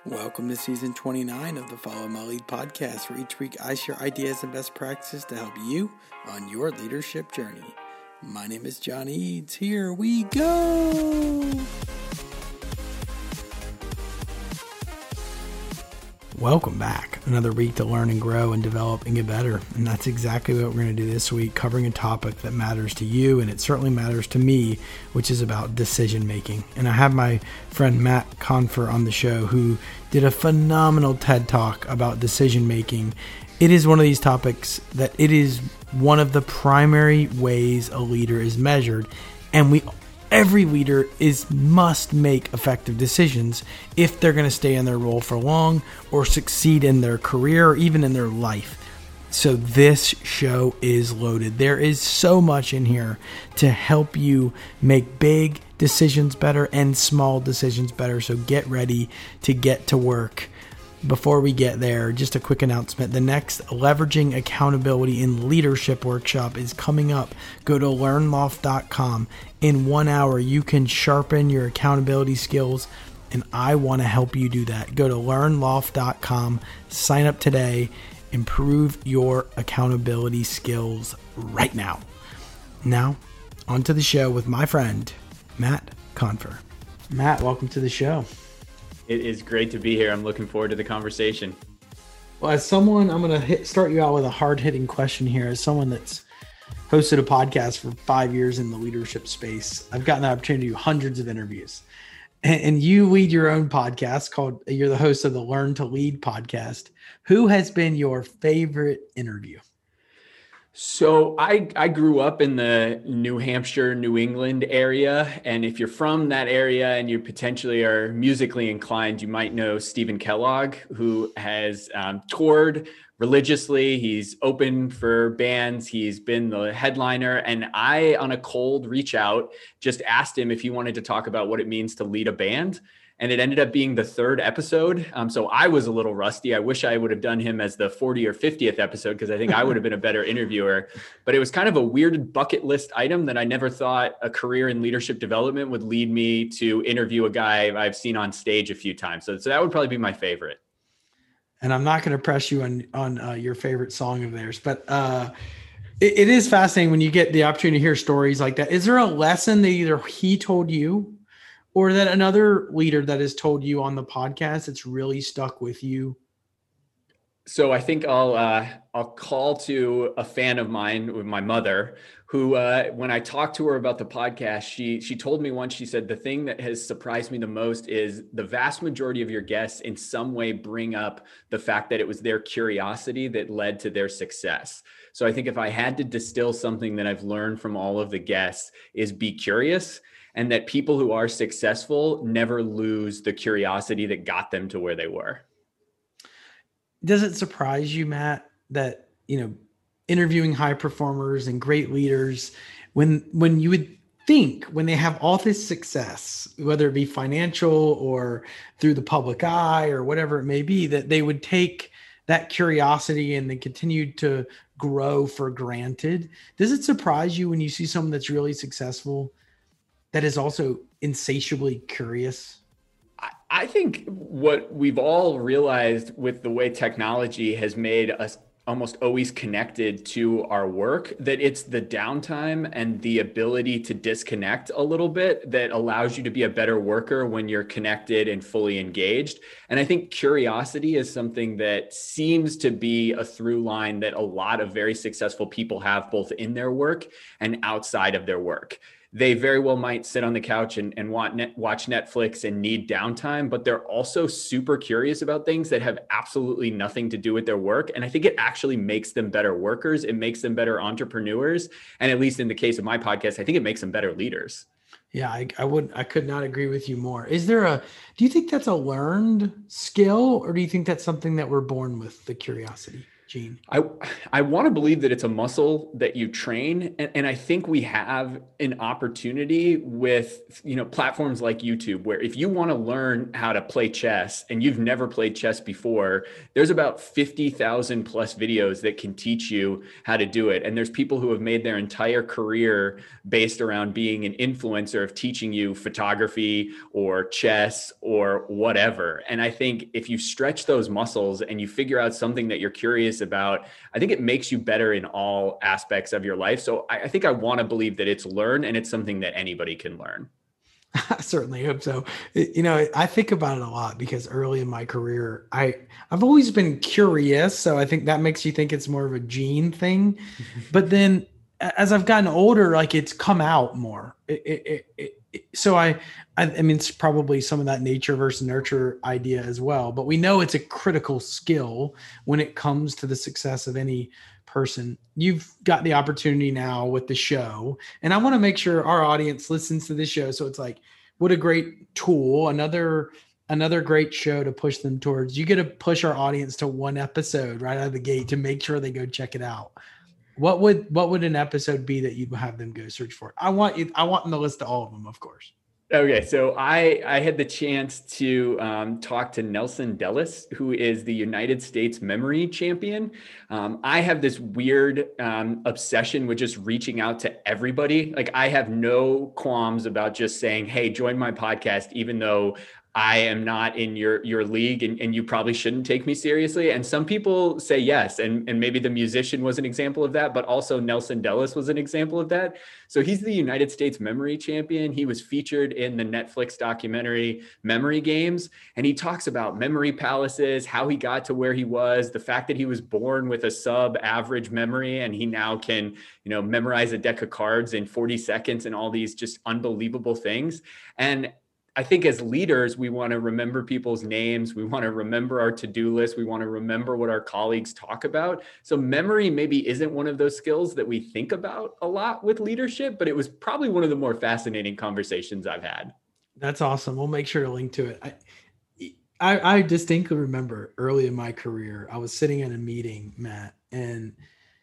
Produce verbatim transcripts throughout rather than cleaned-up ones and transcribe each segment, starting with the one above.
Welcome to season twenty-nine of the Follow My Lead podcast, where each week I share ideas and best practices to help you on your leadership journey. My name is John Eads. Here we go. Welcome back. Another week to learn and grow and develop and get better. And that's exactly what we're going to do this week, covering a topic that matters to you, and it certainly matters to me, which is about decision making. And I have my friend Matt Confer on the show, who did a phenomenal TED Talk about decision making. It is one of these topics that it is one of the primary ways a leader is measured, and we Every leader is must make effective decisions if they're going to stay in their role for long or succeed in their career or even in their life. So this show is loaded. There is so much in here to help you make big decisions better and small decisions better. So get ready to get to work. Before we get there, just a quick announcement. The next Leveraging Accountability in Leadership workshop is coming up. Go to learn loft dot com. In one hour, you can sharpen your accountability skills, and I want to help you do that. Go to learn loft dot com, sign up today, improve your accountability skills right now. Now, on to the show with my friend, Matt Confer. Matt, welcome to the show. It is great to be here. I'm looking forward to the conversation. Well, as someone, I'm going to start you out with a hard-hitting question here. As someone that's hosted a podcast for five years in the leadership space, I've gotten the opportunity to do hundreds of interviews. And, and you lead your own podcast called, you're the host of the Learn to Lead podcast. Who has been your favorite interview? So I, I grew up in the New Hampshire, New England area. And if you're from that area and you potentially are musically inclined, you might know Stephen Kellogg, who has um, toured religiously. He's opened for bands. He's been the headliner. And I, on a cold reach out, just asked him if he wanted to talk about what it means to lead a band. And it ended up being the third episode. Um, so I was a little rusty. I wish I would have done him as the fortieth or fiftieth episode, because I think I would have been a better interviewer. But it was kind of a weird bucket list item that I never thought a career in leadership development would lead me to interview a guy I've seen on stage a few times. So, so that would probably be my favorite. And I'm not going to press you on, on uh, your favorite song of theirs, but uh, it, it is fascinating when you get the opportunity to hear stories like that. Is there a lesson that either he told you or that another leader that has told you on the podcast that's really stuck with you? So I think I'll uh, I'll call to a fan of mine, with my mother, who uh, when I talked to her about the podcast, she she told me once, she said, the thing that has surprised me the most is the vast majority of your guests in some way bring up the fact that it was their curiosity that led to their success. So I think if I had to distill something that I've learned from all of the guests is be curious. And that people who are successful never lose the curiosity that got them to where they were. Does it surprise you, Matt, that, you know, interviewing high performers and great leaders, when when you would think when they have all this success, whether it be financial or through the public eye or whatever it may be, that they would take that curiosity and they continue to grow for granted? Does it surprise you when you see someone that's really successful that is also insatiably curious? I think what we've all realized with the way technology has made us almost always connected to our work, that it's the downtime and the ability to disconnect a little bit that allows you to be a better worker when you're connected and fully engaged. And I think curiosity is something that seems to be a through line that a lot of very successful people have, both in their work and outside of their work. They very well might sit on the couch and, and want net, watch Netflix and need downtime, but they're also super curious about things that have absolutely nothing to do with their work. And I think it actually makes them better workers. It makes them better entrepreneurs. And at least in the case of my podcast, I think it makes them better leaders. Yeah, I, I would, I could not agree with you more. Is there a, do you think that's a learned skill, or do you think that's something that we're born with, the curiosity? Gene? I I want to believe that it's a muscle that you train, and, and I think we have an opportunity with, you know, platforms like YouTube, where if you want to learn how to play chess and you've never played chess before, there's about fifty thousand plus videos that can teach you how to do it. And there's people who have made their entire career based around being an influencer of teaching you photography or chess or whatever. And I think if you stretch those muscles and you figure out something that you're curious about, I think it makes you better in all aspects of your life. So I, I think I want to believe that it's learned, and it's something that anybody can learn. I certainly hope so. You know, I think about it a lot because early in my career, I I've always been curious. So I think that makes you think it's more of a gene thing. But then as I've gotten older, like it's come out more. It, it, it, it, so I, I, I mean, it's probably some of that nature versus nurture idea as well. But we know it's a critical skill when it comes to the success of any person. You've got the opportunity now with the show, and I want to make sure our audience listens to this show. So it's like, what a great tool. Another, another great show to push them towards. You get to push our audience to one episode right out of the gate to make sure they go check it out. What would, what would an episode be that you have them go search for? I want you, I want them to list all of them, of course. Okay, so I, I had the chance to um, talk to Nelson Dellis, who is the United States memory champion. Um, I have this weird um, obsession with just reaching out to everybody. Like, I have no qualms about just saying, hey, join my podcast, even though I am not in your, your league, and, and you probably shouldn't take me seriously. And some people say yes. And, and maybe the musician was an example of that, but also Nelson Dellis was an example of that. So he's the United States memory champion. He was featured in the Netflix documentary Memory Games. And he talks about memory palaces, how he got to where he was, the fact that he was born with a sub average memory, and he now can, you know, memorize a deck of cards in forty seconds and all these just unbelievable things. And I think as leaders, we want to remember people's names. We want to remember our to-do list. We want to remember what our colleagues talk about. So memory maybe isn't one of those skills that we think about a lot with leadership, but it was probably one of the more fascinating conversations I've had. That's awesome. We'll make sure to link to it. I, I, I distinctly remember early in my career, I was sitting in a meeting, Matt, and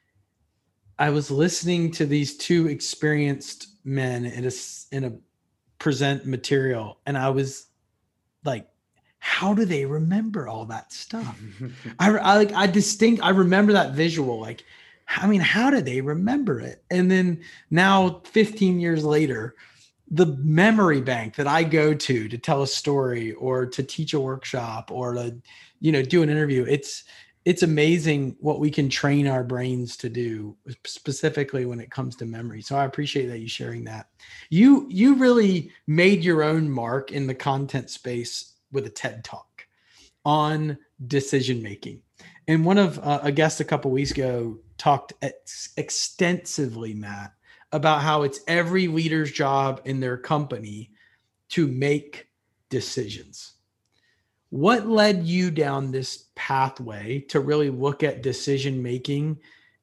I was listening to these two experienced men in a, in a present material. And I was like, how do they remember all that stuff? I, I like, I distinct, I remember that visual. Like, I mean, how do they remember it? And then now fifteen years later, the memory bank that I go to, to tell a story or to teach a workshop or to, you know, do an interview, it's, it's amazing what we can train our brains to do, specifically when it comes to memory. So I appreciate that you sharing that. You, you really made your own mark in the content space with a TED Talk on decision-making. And one of uh, a guest a couple of weeks ago talked ex- extensively, Matt, about how it's every leader's job in their company to make decisions. What led you down this pathway to really look at decision making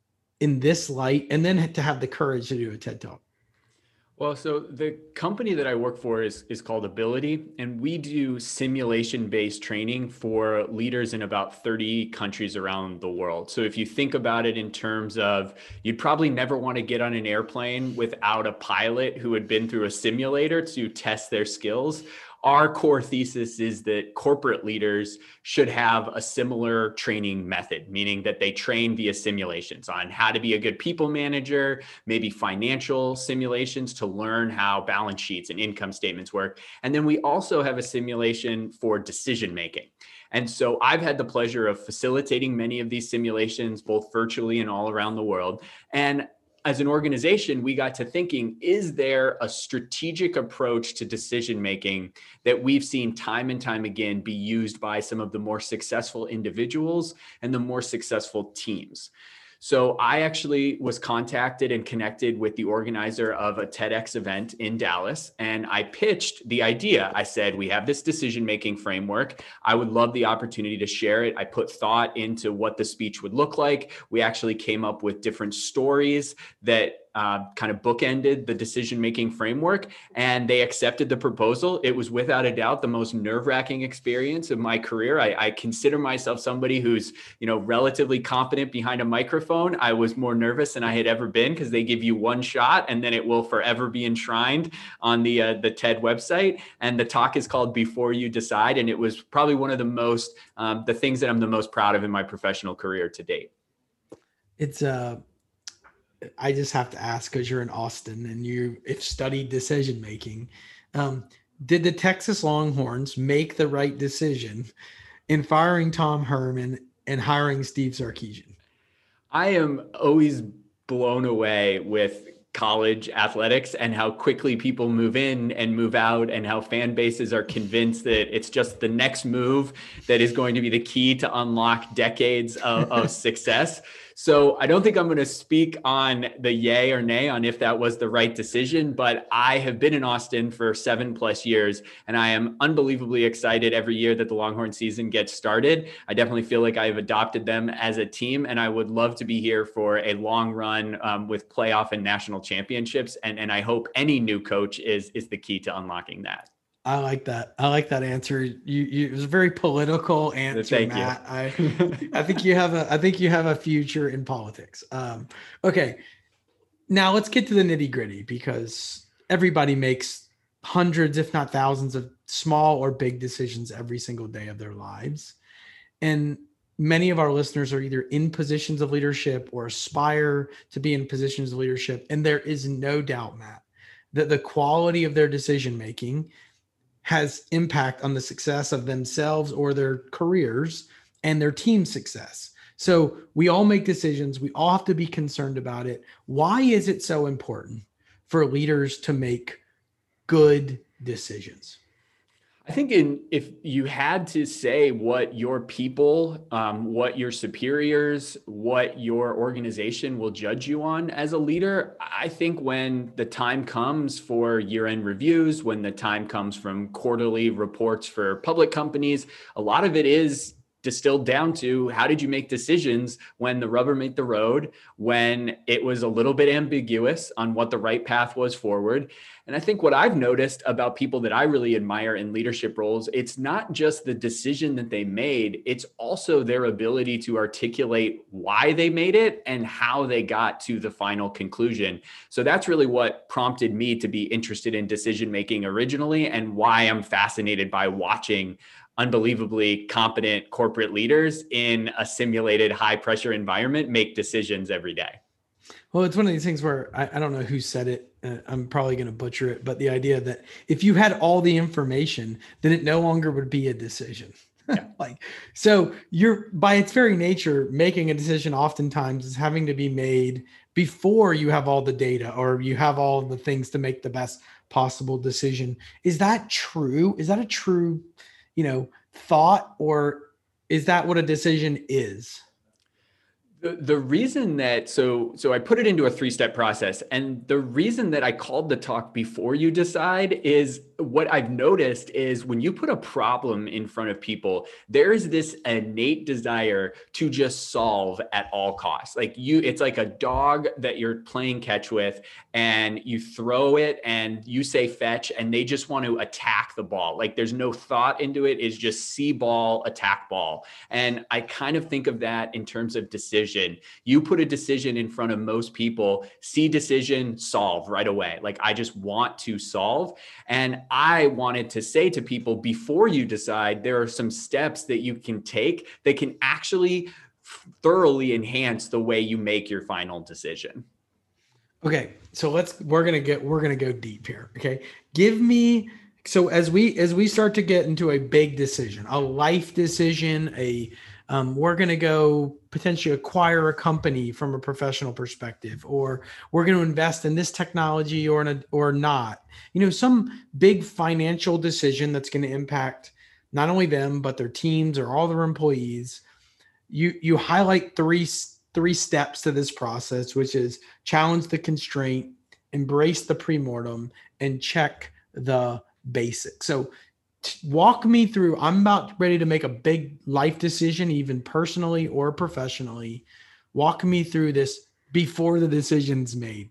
in this light, and then to have the courage to do a TED Talk? Well, so the company that I work for is, is called Ability, and we do simulation-based training for leaders in about thirty countries around the world. So if you think about it in terms of, you'd probably never want to get on an airplane without a pilot who had been through a simulator to test their skills. Our core thesis is that corporate leaders should have a similar training method, meaning that they train via simulations on how to be a good people manager, maybe financial simulations to learn how balance sheets and income statements work. And then we also have a simulation for decision making. And so I've had the pleasure of facilitating many of these simulations, both virtually and all around the world. And as an organization, we got to thinking, is there a strategic approach to decision making that we've seen time and time again be used by some of the more successful individuals and the more successful teams? So I actually was contacted and connected with the organizer of a TEDx event in Dallas, and I pitched the idea. I said, we have this decision-making framework. I would love the opportunity to share it. I put thought into what the speech would look like. We actually came up with different stories that uh, kind of bookended the decision-making framework, and they accepted the proposal. It was without a doubt the most nerve-wracking experience of my career. I, I consider myself somebody who's, you know, relatively confident behind a microphone. I was more nervous than I had ever been because they give you one shot and then it will forever be enshrined on the uh, the TED website. And the talk is called Before You Decide. And it was probably one of the most, um, the things that I'm the most proud of in my professional career to date. It's uh, I just have to ask, because you're in Austin and you have studied decision making. Um, did the Texas Longhorns make the right decision in firing Tom Herman and hiring Steve Sarkisian? I am always blown away with college athletics and how quickly people move in and move out, and how fan bases are convinced that it's just the next move that is going to be the key to unlock decades of, of success. So I don't think I'm going to speak on the yay or nay on if that was the right decision, but I have been in Austin for seven plus years, and I am unbelievably excited every year that the Longhorn season gets started. I definitely feel like I have adopted them as a team, and I would love to be here for a long run um, with playoff and national championships. And, and I hope any new coach is, is the key to unlocking that. I like that. I like that answer. You, you it was a very political answer, Thank Matt. you. I, I think you have a, I think you have a future in politics. Um, okay, now let's get to the nitty gritty, because everybody makes hundreds, if not thousands, of small or big decisions every single day of their lives, and many of our listeners are either in positions of leadership or aspire to be in positions of leadership, and there is no doubt, Matt, that the quality of their decision making has impact on the success of themselves or their careers and their team success. So we all make decisions. We all have to be concerned about it. Why is it so important for leaders to make good decisions? I think in, if you had to say what your people, um, what your superiors, what your organization will judge you on as a leader, I think when the time comes for year-end reviews, when the time comes from quarterly reports for public companies, a lot of it is distilled down to how did you make decisions when the rubber met the road, when it was a little bit ambiguous on what the right path was forward. And I think what I've noticed about people that I really admire in leadership roles, it's not just the decision that they made, it's also their ability to articulate why they made it and how they got to the final conclusion. So that's really what prompted me to be interested in decision making originally, and why I'm fascinated by watching unbelievably competent corporate leaders in a simulated high pressure environment make decisions every day. Well, it's one of these things where I, I don't know who said it. Uh, I'm probably going to butcher it, but the idea that if you had all the information, then it no longer would be a decision. Yeah. Like, so you're, by its very nature, making a decision oftentimes is having to be made before you have all the data or you have all the things to make the best possible decision. Is that true? Is that a true, you know, thought, or is that what a decision is? The, the reason that, so, so I put it into a three-step process. And the reason that I called the talk Before You Decide is what I've noticed is when you put a problem in front of people, there is this innate desire to just solve at all costs. Like you, it's like a dog that you're playing catch with and you throw it and you say fetch and they just want to attack the ball. Like there's no thought into it. It's just see ball, attack ball. And I kind of think of that in terms of decision. You put a decision in front of most people, see decision, solve right away. Like I just want to solve. And I wanted to say to people, before you decide, there are some steps that you can take that can actually thoroughly enhance the way you make your final decision. Okay. So let's, we're going to get, we're going to go deep here. Okay. Give me, so as we, as we start to get into a big decision, a life decision, a, um, we're going to go potentially acquire a company from a professional perspective, or we're going to invest in this technology or, in a, or not, you know, some big financial decision that's going to impact not only them, but their teams or all their employees. You, you highlight three, three steps to this process, which is challenge the constraint, embrace the premortem, and check the basics. So walk me through, I'm about ready to make a big life decision, even personally or professionally. Walk me through this before the decision's made.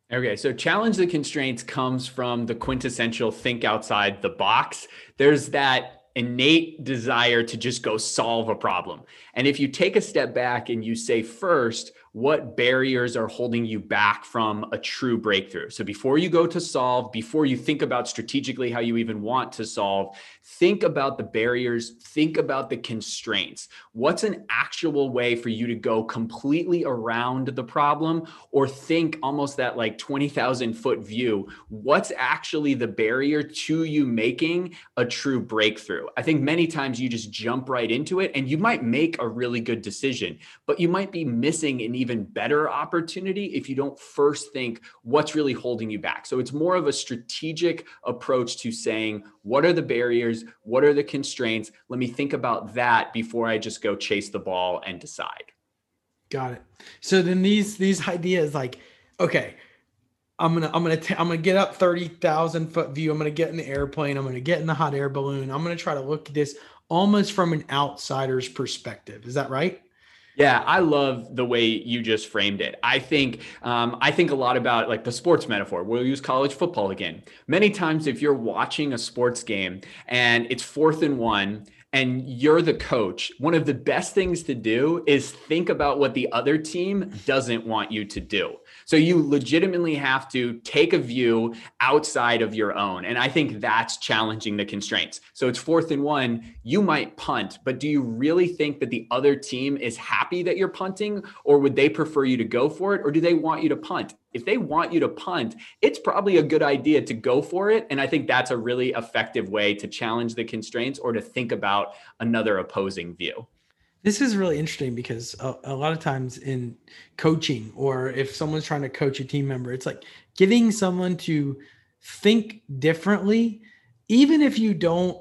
Okay, so challenge the constraints comes from the quintessential think outside the box. There's that innate desire to just go solve a problem. And if you take a step back and you say first, what barriers are holding you back from a true breakthrough? So before you go to solve, before you think about strategically how you even want to solve, think about the barriers, think about the constraints. What's an actual way for you to go completely around the problem, or think almost that like twenty thousand foot view? What's actually the barrier to you making a true breakthrough? I think many times you just jump right into it and you might make a really good decision, but you might be missing an even better opportunity if you don't first think what's really holding you back. So it's more of a strategic approach to saying, what are the barriers? What are the constraints? Let me think about that before I just go chase the ball and decide. Got it. So then these these ideas like, okay, I'm gonna I'm gonna t- I'm gonna get up thirty thousand foot view. I'm gonna get in the airplane. I'm gonna get in the hot air balloon. I'm gonna try to look at this almost from an outsider's perspective. Is that right? Yeah, I love the way you just framed it. I think um, I think a lot about like the sports metaphor. We'll use college football again. Many times, if you're watching a sports game and it's fourth and one, and you're the coach, one of the best things to do is think about what the other team doesn't want you to do. So you legitimately have to take a view outside of your own. And I think that's challenging the constraints. So it's fourth and one, you might punt, but do you really think that the other team is happy that you're punting, or would they prefer you to go for it? Or do they want you to punt? If they want you to punt, it's probably a good idea to go for it. And I think that's a really effective way to challenge the constraints or to think about another opposing view. This is really interesting because a, a lot of times in coaching, or if someone's trying to coach a team member, it's like getting someone to think differently, even if you don't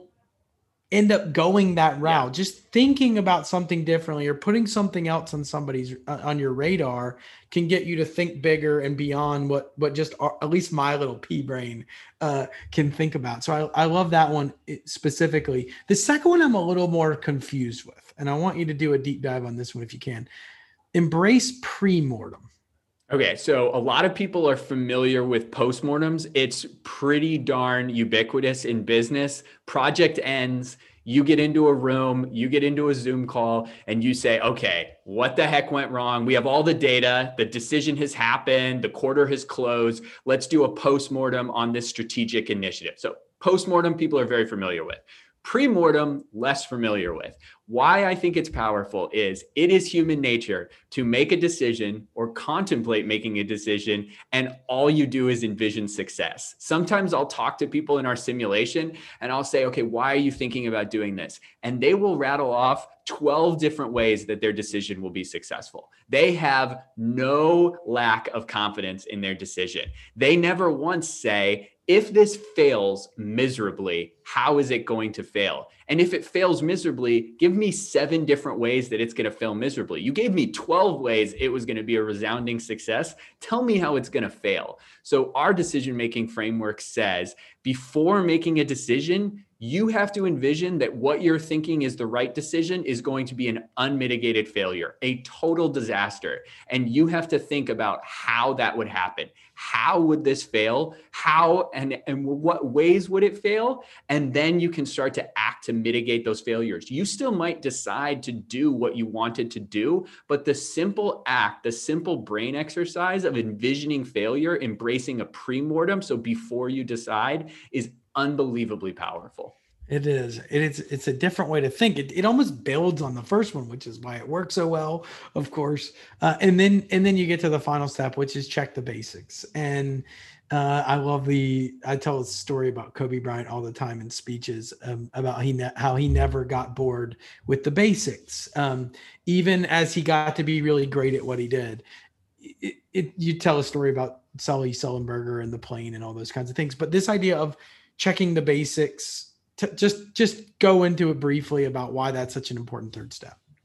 end up going that route. Yeah. Just thinking about something differently or putting something else on somebody's uh, on your radar can get you to think bigger and beyond what what just our, at least my little pea brain uh, can think about. So I, I love that one specifically. The second one I'm a little more confused with, and I want you to do a deep dive on this one if you can. Embrace pre-mortem. Okay, so a lot of people are familiar with postmortems. It's pretty darn ubiquitous in business. Project ends, you get into a room, you get into a Zoom call, and you say, okay, what the heck went wrong? We have all the data, the decision has happened, the quarter has closed. Let's do a postmortem on this strategic initiative. So postmortem, people are very familiar with. Pre-mortem, less familiar with. Why I think it's powerful is it is human nature to make a decision or contemplate making a decision, and all you do is envision success. Sometimes I'll talk to people in our simulation and I'll say, okay, why are you thinking about doing this? And they will rattle off twelve different ways that their decision will be successful. They have no lack of confidence in their decision. They never once say, if this fails miserably, how is it going to fail? And if it fails miserably, give me seven different ways that it's going to fail miserably. You gave me twelve ways it was going to be a resounding success. Tell me how it's going to fail. So our decision-making framework says, before making a decision, you have to envision that what you're thinking is the right decision is going to be an unmitigated failure, a total disaster. And you have to think about how that would happen. How would this fail? How and, and what ways would it fail? And then you can start to act to mitigate those failures. You still might decide to do what you wanted to do, but the simple act, the simple brain exercise of envisioning failure, embracing a pre-mortem, so before you decide, is unbelievably powerful. It is. It is. It's a different way to think. It, it almost builds on the first one, which is why it works so well, of course. Uh, and then and then you get to the final step, which is check the basics. And uh, I love the. I tell a story about Kobe Bryant all the time in speeches um, about he ne- how he never got bored with the basics, um, even as he got to be really great at what he did. It, it, you tell a story about Sully Sullenberger and the plane and all those kinds of things, but this idea of checking the basics. To just just go into it briefly about why that's such an important third step.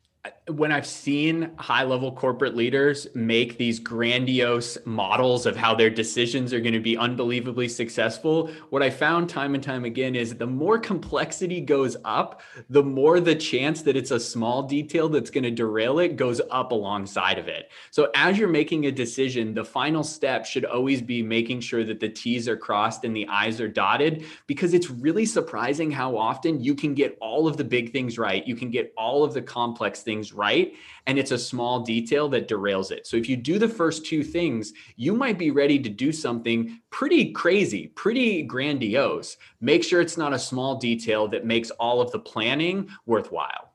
when I've seen high level corporate leaders make these grandiose models of how their decisions are going to be unbelievably successful, what I found time and time again is the more complexity goes up, the more the chance that it's a small detail that's going to derail it goes up alongside of it. So as you're making a decision, the final step should always be making sure that the T's are crossed and the I's are dotted, because it's really surprising how often you can get all of the big things right. You can get all of the complex things right. And it's a small detail that derails it. So if you do the first two things, you might be ready to do something pretty crazy, pretty grandiose. Make sure it's not a small detail that makes all of the planning worthwhile.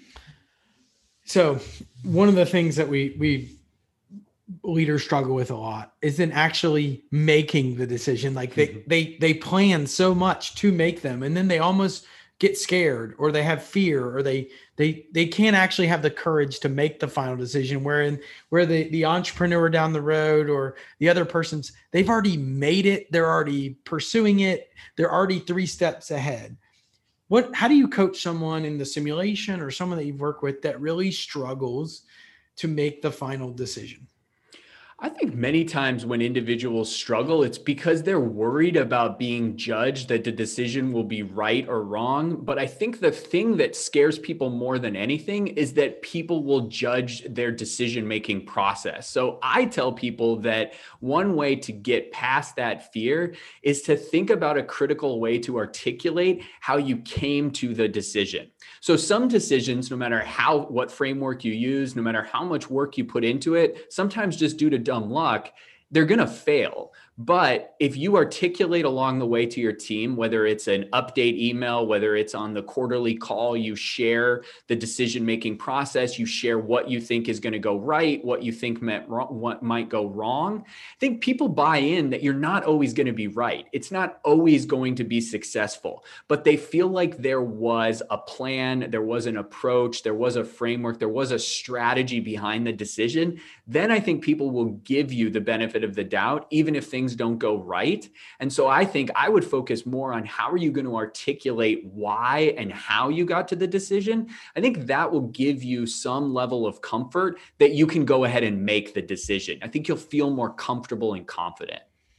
So one of the things that we, we leaders struggle with a lot is in actually making the decision. Like they, mm-hmm. they, they plan so much to make them, and then they almost get scared, or they have fear, or they they they can't actually have the courage to make the final decision. Wherein where the the entrepreneur down the road or the other person's, they've already made it, they're already pursuing it, they're already three steps ahead. What how do you coach someone in the simulation or someone that you've worked with that really struggles to make the final decision? I think many times when individuals struggle, it's because they're worried about being judged, that the decision will be right or wrong. But I think the thing that scares people more than anything is that people will judge their decision-making process. So I tell people that one way to get past that fear is to think about a critical way to articulate how you came to the decision. So some decisions, no matter how, what framework you use, no matter how much work you put into it, sometimes just due to dumb luck, they're going to fail. But if you articulate along the way to your team, whether it's an update email, whether it's on the quarterly call, you share the decision-making process, you share what you think is going to go right, what you think meant wrong, what might go wrong. I think people buy in that you're not always going to be right. It's not always going to be successful, but they feel like there was a plan, there was an approach, there was a framework, there was a strategy behind the decision. Then I think people will give you the benefit of the doubt, even if things don't go right. And so I think I would focus more on how are you going to articulate why and how you got to the decision. I think that will give you some level of comfort that you can go ahead and make the decision. I think you'll feel more comfortable and confident.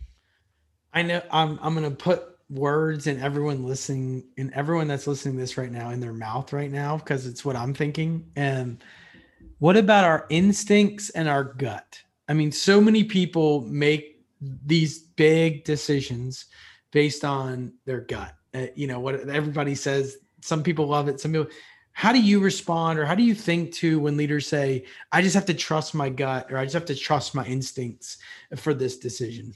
I know I'm, I'm going to put words in everyone listening and everyone that's listening to this right now in their mouth right now, because it's what I'm thinking. And what about our instincts and our gut? I mean, so many people make these big decisions based on their gut. Uh, you know, what everybody says, some people love it. Some people, how do you respond, or how do you think to when leaders say, I just have to trust my gut, or I just have to trust my instincts for this decision?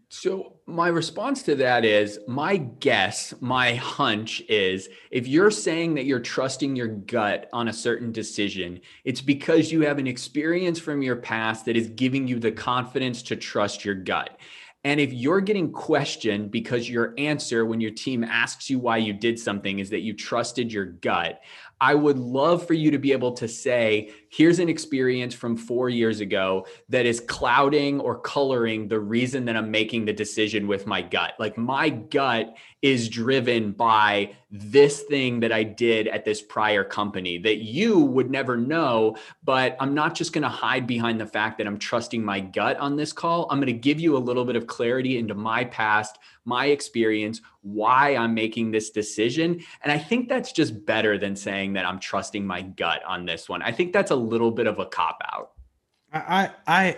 So my response to that is, my guess, my hunch is, if you're saying that you're trusting your gut on a certain decision, it's because you have an experience from your past that is giving you the confidence to trust your gut. And if you're getting questioned because your answer when your team asks you why you did something is that you trusted your gut, I would love for you to be able to say, here's an experience from four years ago that is clouding or coloring the reason that I'm making the decision with my gut. Like, my gut is driven by this thing that I did at this prior company that you would never know, but I'm not just going to hide behind the fact that I'm trusting my gut on this call. I'm going to give you a little bit of clarity into my past, my experience, why I'm making this decision. And I think that's just better than saying that I'm trusting my gut on this one. I think that's a little bit of a cop out. I, I,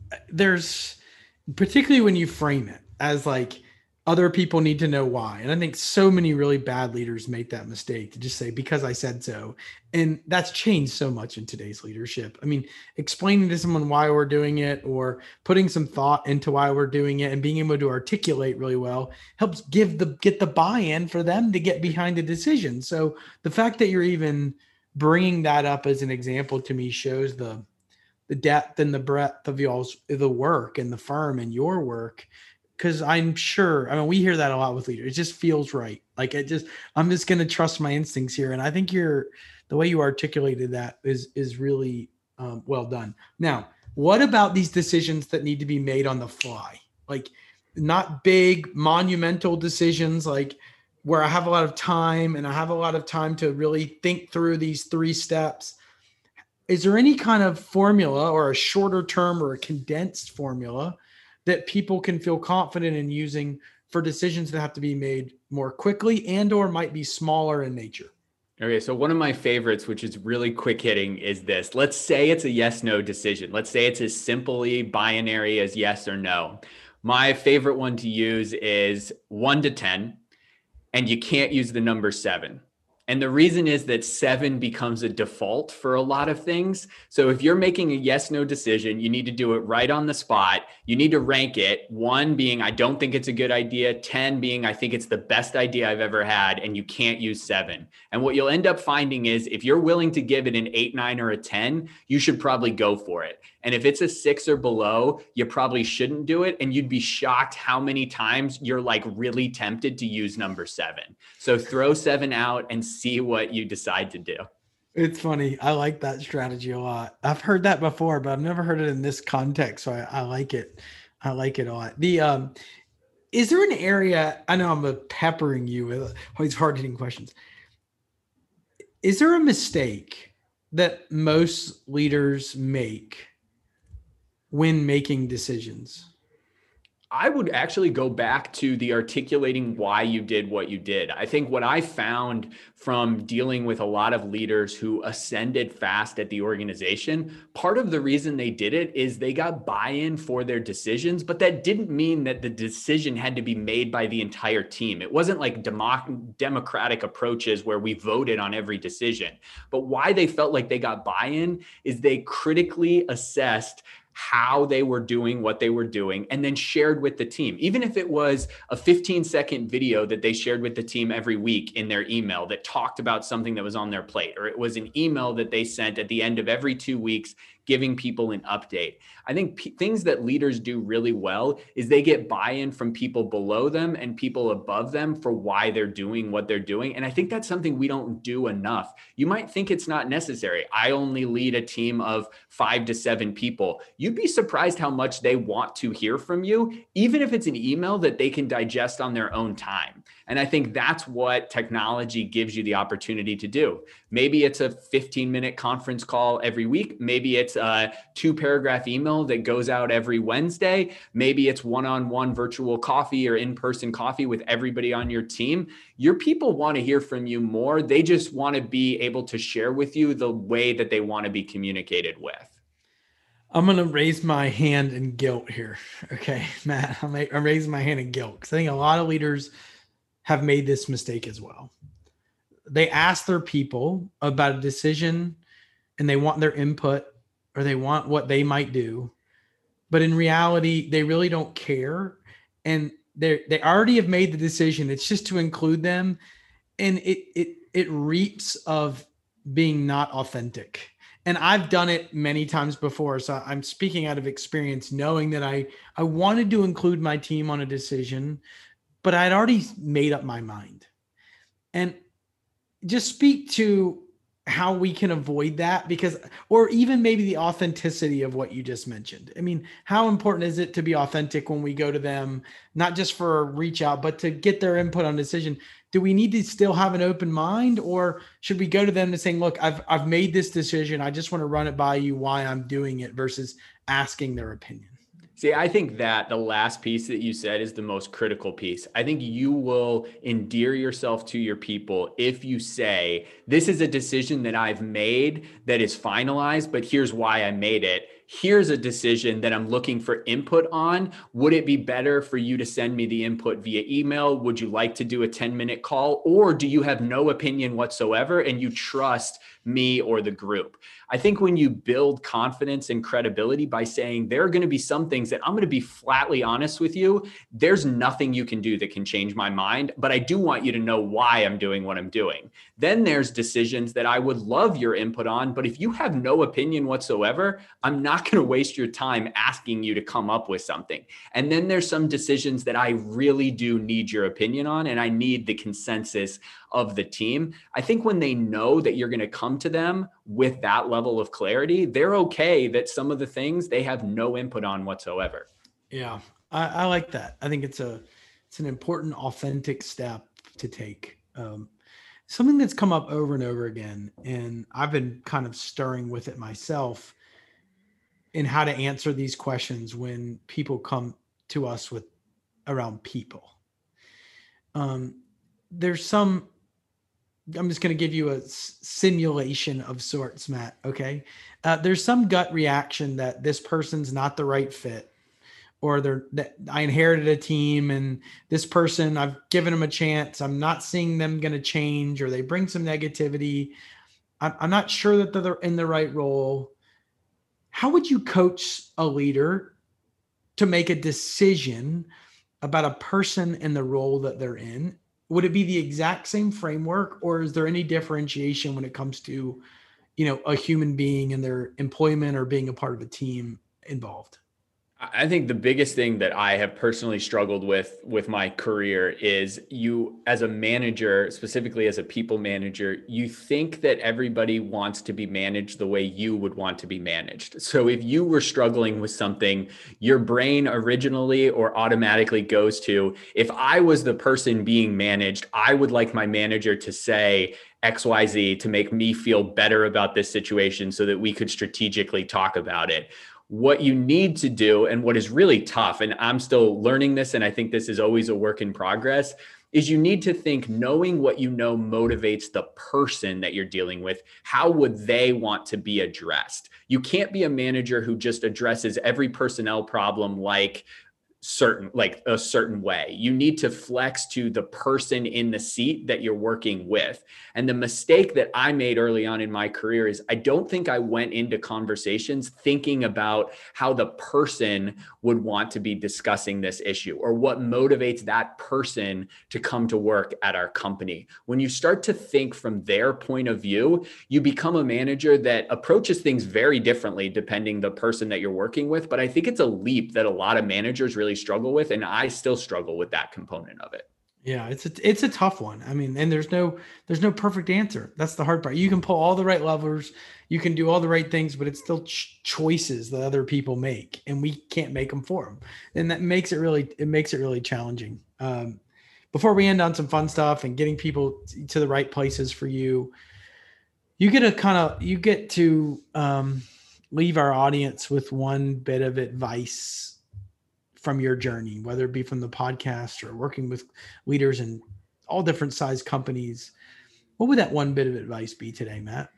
there's particularly when you frame it as like, other people need to know why. And I think so many really bad leaders make that mistake to just say, because I said so. And that's changed so much in today's leadership. I mean, explaining to someone why we're doing it, or putting some thought into why we're doing it, and being able to articulate really well helps give the, get the buy-in for them to get behind the decision. So the fact that you're even bringing that up as an example to me shows the, the depth and the breadth of y'all's, the work and the firm and your work. Because I'm sure, I mean, we hear that a lot with leaders. It just feels right. Like, it just, I'm just going to trust my instincts here. And I think you're, the way you articulated that is, is really um, well done. Now, what about these decisions that need to be made on the fly? Like, not big monumental decisions, like where I have a lot of time and I have a lot of time to really think through these three steps. is there any kind of formula or a shorter term or a condensed formula that people can feel confident in using for decisions that have to be made more quickly and or might be smaller in nature? Okay, so one of my favorites, which is really quick hitting, is this. Let's say it's a yes no decision. Let's say it's as simply binary as yes or no. My favorite one to use is one to ten, and you can't use the number seven. And the reason is that seven becomes a default for a lot of things. So if you're making a yes, no decision, you need to do it right on the spot. You need to rank it. One being, I don't think it's a good idea. ten being, I think it's the best idea I've ever had. And you can't use seven. And what you'll end up finding is if you're willing to give it an eight, nine, or a ten, you should probably go for it. And if it's a six or below, you probably shouldn't do it. And you'd be shocked how many times you're like really tempted to use number seven. So throw seven out and see what you decide to do. It's funny. I like that strategy a lot. I've heard that before, but I've never heard it in this context. So I, I like it. I like it a lot. The, um, is there an area, I know I'm peppering you with all these hard hitting questions. Is there a mistake that most leaders make when making decisions? I would actually go back to the articulating why you did what you did. I think what I found from dealing with a lot of leaders who ascended fast at the organization, part of the reason they did it is they got buy-in for their decisions, but that didn't mean that the decision had to be made by the entire team. It wasn't like demo- democratic approaches where we voted on every decision. But why they felt like they got buy-in is they critically assessed how they were doing what they were doing and then shared with the team. Even if it was a fifteen second video that they shared with the team every week in their email that talked about something that was on their plate, or it was an email that they sent at the end of every two weeks giving people an update. I think p- things that leaders do really well is they get buy-in from people below them and people above them for why they're doing what they're doing. And I think that's something we don't do enough. You might think it's not necessary. I only lead a team of five to seven people. You'd be surprised how much they want to hear from you, even if it's an email that they can digest on their own time. And I think that's what technology gives you the opportunity to do. Maybe it's a fifteen minute conference call every week. Maybe it's a two paragraph email that goes out every Wednesday. Maybe it's one-on-one virtual coffee or in-person coffee with everybody on your team. Your people want to hear from you more. They just want to be able to share with you the way that they want to be communicated with. I'm going to raise my hand in guilt here. Okay, Matt, I'm, I'm raising my hand in guilt because I think a lot of leaders have made this mistake as well. They ask their people about a decision and they want their input or they want what they might do. But in reality, they really don't care. And they they already have made the decision. It's just to include them. And it it it reaps of being not authentic. And I've done it many times before. So I'm speaking out of experience, knowing that I, I wanted to include my team on a decision, but I'd already made up my mind. And just speak to how we can avoid that, because, or even maybe the authenticity of what you just mentioned. I mean, how important is it to be authentic when we go to them, not just for a reach out, but to get their input on decision? Do we need to still have an open mind, or should we go to them and saying, look, I've, I've made this decision. I just want to run it by you why I'm doing it versus asking their opinion? See, I think that the last piece that you said is the most critical piece. I think you will endear yourself to your people if you say, this is a decision that I've made that is finalized, but here's why I made it. Here's a decision that I'm looking for input on. Would it be better for you to send me the input via email? Would you like to do a ten minute call? Or do you have no opinion whatsoever and you trust me or the group? I think when you build confidence and credibility by saying there are going to be some things that I'm going to be flatly honest with you, there's nothing you can do that can change my mind, but I do want you to know why I'm doing what I'm doing. Then there's decisions that I would love your input on, but if you have no opinion whatsoever, I'm not going to waste your time asking you to come up with something. And then there's some decisions that I really do need your opinion on, and I need the consensus of the team. I think when they know that you're going to come to them with that level of clarity, they're okay that some of the things they have no input on whatsoever. Yeah, I, I like that. I think it's a it's an important, authentic step to take. Um, Something that's come up over and over again, and I've been kind of stirring with it myself in how to answer these questions when people come to us with around people. Um, there's some, I'm just going to give you a s- simulation of sorts, Matt. Okay. Uh, there's some gut reaction that this person's not the right fit, or they're that I inherited a team and this person, I've given them a chance. I'm not seeing them going to change, or they bring some negativity. I'm, I'm not sure that they're in the right role. How would you coach a leader to make a decision about a person and the role that they're in? Would it be the exact same framework, or is there any differentiation when it comes to, you know, a human being and their employment or being a part of a team involved? I think the biggest thing that I have personally struggled with with my career is you, as a manager, specifically as a people manager, you think that everybody wants to be managed the way you would want to be managed. So if you were struggling with something, your brain originally or automatically goes to, if I was the person being managed, I would like my manager to say X Y Z to make me feel better about this situation so that we could strategically talk about it. What you need to do, and what is really tough, and I'm still learning this, and I think this is always a work in progress, is you need to think, knowing what you know motivates the person that you're dealing with, how would they want to be addressed? You can't be a manager who just addresses every personnel problem like certain like a certain way. You need to flex to the person in the seat that you're working with. And the mistake that I made early on in my career is I don't think I went into conversations thinking about how the person would want to be discussing this issue, or what motivates that person to come to work at our company. When you start to think from their point of view, you become a manager that approaches things very differently depending the person that you're working with. But I think it's a leap that a lot of managers really struggle with, and I still struggle with that component of it. Yeah, it's a it's a tough one. I mean, and there's no there's no perfect answer. That's the hard part. You can pull all the right levers, you can do all the right things, but it's still ch- choices that other people make, and we can't make them for them. And that makes it really it makes it really challenging. Um, before we end on some fun stuff and getting people to the right places for you, you get a kind of you get to um, leave our audience with one bit of advice from your journey, whether it be from the podcast or working with leaders in all different size companies. What would that one bit of advice be today, Matt?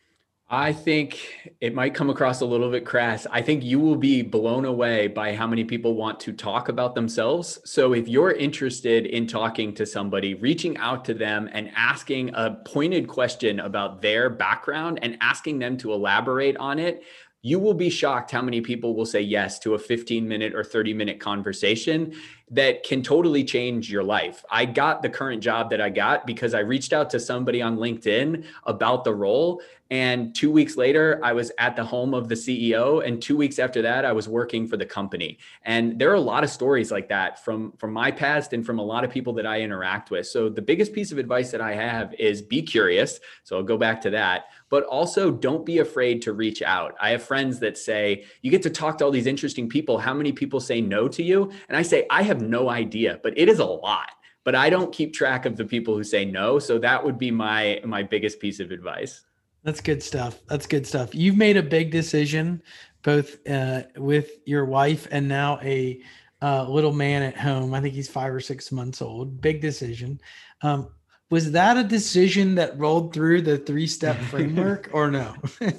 I think it might come across a little bit crass. I think you will be blown away by how many people want to talk about themselves. So if you're interested in talking to somebody, reaching out to them and asking a pointed question about their background and asking them to elaborate on it, you will be shocked how many people will say yes to a fifteen minute or thirty minute conversation that can totally change your life. I got the current job that I got because I reached out to somebody on LinkedIn about the role. And two weeks later, I was at the home of the C E O. And two weeks after that, I was working for the company. And there are a lot of stories like that from, from my past and from a lot of people that I interact with. So the biggest piece of advice that I have is be curious. So I'll go back to that. But also don't be afraid to reach out. I have friends that say, you get to talk to all these interesting people. How many people say no to you? And I say, I have no idea, but it is a lot. But I don't keep track of the people who say no. So that would be my my biggest piece of advice. That's good stuff. That's good stuff. You've made a big decision, both uh, with your wife and now a uh, little man at home. I think he's five or six months old. Big decision. Um, was that a decision that rolled through the three-step framework or no?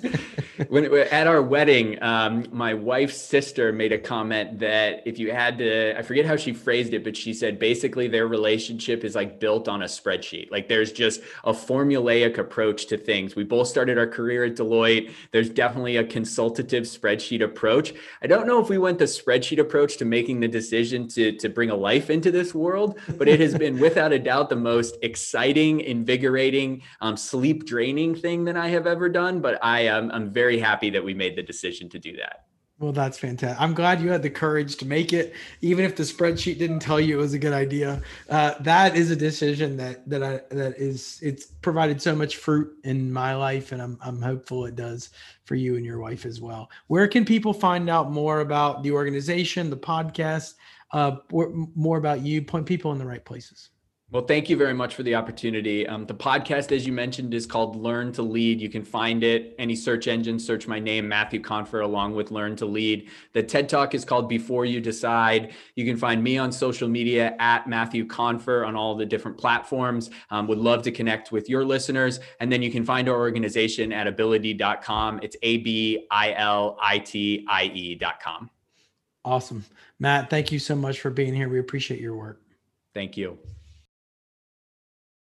When at our wedding, um, my wife's sister made a comment that if you had to, I forget how she phrased it, but she said basically their relationship is like built on a spreadsheet. Like there's just a formulaic approach to things. We both started our career at Deloitte. There's definitely a consultative spreadsheet approach. I don't know if we went the spreadsheet approach to making the decision to, to bring a life into this world, but it has been without a doubt the most exciting, invigorating, um, sleep draining thing that I have ever done. But I am I'm very happy that we made the decision to do that. Well, that's fantastic. I'm glad you had the courage to make it, even if the spreadsheet didn't tell you it was a good idea. Uh, that is a decision that that I that is it's provided so much fruit in my life, and I'm I'm hopeful it does for you and your wife as well. Where can people find out more about the organization, the podcast, uh, more about you? Point people in the right places. Well, thank you very much for the opportunity. Um, the podcast, as you mentioned, is called Learn to Lead. You can find it any search engine, search my name, Matthew Confer, along with Learn to Lead. The TED Talk is called Before You Decide. You can find me on social media at Matthew Confer on all the different platforms. Um, would love to connect with your listeners. And then you can find our organization at abilitie dot com. It's A B I L I T I E dot com. Awesome. Matt, thank you so much for being here. We appreciate your work. Thank you.